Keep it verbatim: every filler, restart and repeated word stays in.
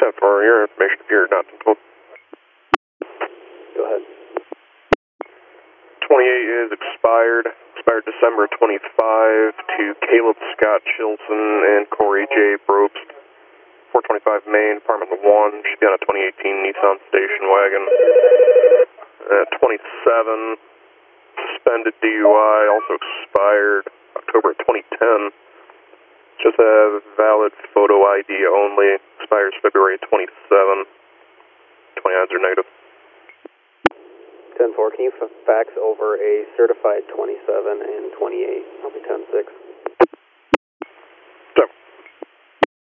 ten for your information if you're not told. Go ahead. twenty-eight is expired. Expired December twenty-fifth to Caleb Scott Chilson and Corey J. Probst. four twenty-five Main, apartment one. Should be on a twenty eighteen Nissan station wagon. Uh, twenty-seven, suspended D U I, also expired October twenty ten. Just a valid photo I D only. Expires February twenty-seventh. twenty-nines are negative. ten four, can you fax over a certified twenty-seven and twenty-eight? I'll be ten six.